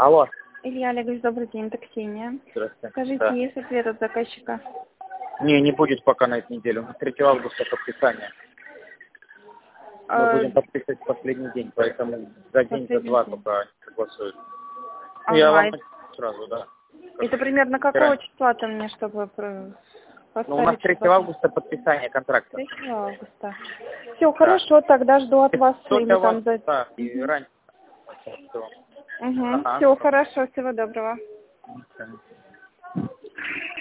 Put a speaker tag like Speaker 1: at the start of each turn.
Speaker 1: Алло.
Speaker 2: Илья Олегович, добрый день, это Ксения.
Speaker 1: Здравствуйте.
Speaker 2: Скажите,
Speaker 1: Да.
Speaker 2: есть ответ от заказчика?
Speaker 1: Не будет пока на этой неделе. У нас 3 августа подписание. Мы будем подписывать в последний день, поэтому за день, за два только согласуют. Ну, я вам сразу, да.
Speaker 2: Это примерно какого числа-то мне, чтобы поставить?
Speaker 1: Ну, у нас 3 августа подписание контракта.
Speaker 2: 3 августа. Все, хорошо, тогда жду от вас или там за...
Speaker 1: Да, и раньше.
Speaker 2: Все, хорошо, всего доброго.
Speaker 1: Ага.